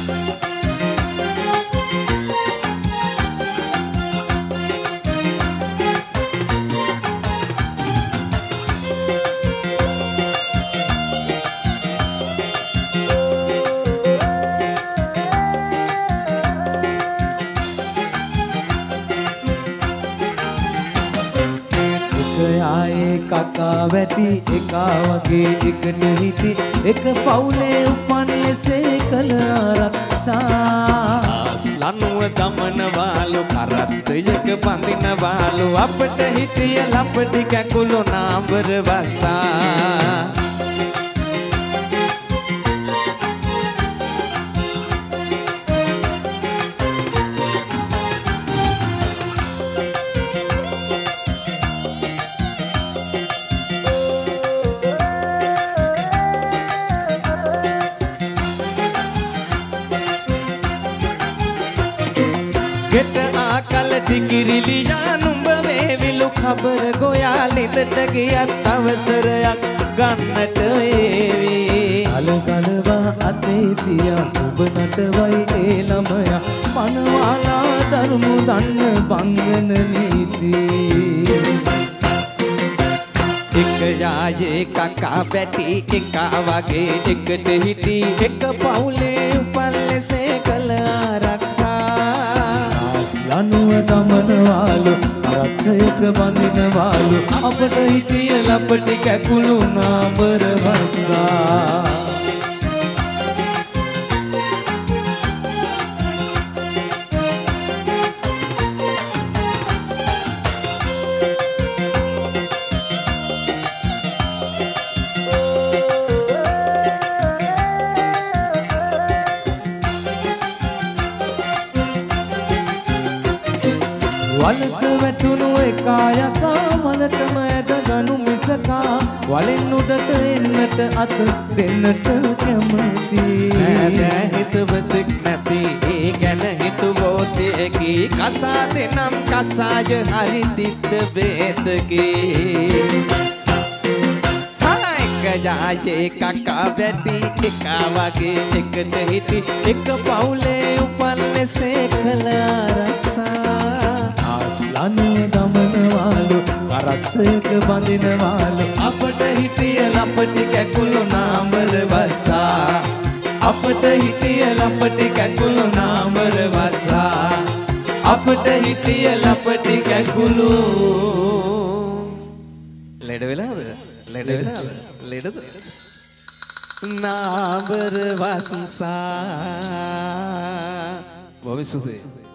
කකා වැටි එකා වගේ එකට හිටි එක පවුලේ උපන් ලෙසේ කළ ආරක්ෂා ලනුව දමනවාලු කරත්තයක බඳිනවාලු අපට හිටිය ලපටි කැකුළු නාඹර වසා ගෙට ආකල ටිකිරිලියා නුඹ වේවිලු ખબર ගොයා ලිඳට ගියත් අවසරයක් ගන්නට ඒවි අලකලවා අතේ තියා ඔබ නටවයි ඒ ළමයා මනවාලා ධර්ම දන්න බංගන නීති එක යායේ කකා බැටි එකා වගේ එකට හිටි එක පවුලේ උපන් ලෙසේ කළ ආරක්ෂා ලනුව දමනවාලු රත්නයක බඳිනවාලු අපට හිටිය ලපටි කැකුළු නාඹර වස්සා වලක වැටුණු එකා යකා වලටම ඇද ගනු මිසකා වලින් උඩට එන්නට අත දෙන්නට කැමති නෑ හිතවතෙක් නැති ඒ ගැන හිතුවෝතේකි කසා දෙනම් කසාය හරි තිත්ත බේතකේ යායේ කකා වැටි එකා වගේ එකට හිටි එක පවුලේ උපන් ලෙසේ කළ ආරක්ෂා ලනුව දමනවාලු කරත්තයක බඳිනවාලු අපට හිටිය ලපටි කැකුළු නාඹර වසා අපට හිටිය ලපටි කැකුළු නාඹර වසා අපට හිටිය ලපටි කැකුළු ලෙඩ වෙලාද ලෙඩද නාඹර වසා බොහොම සුසුයි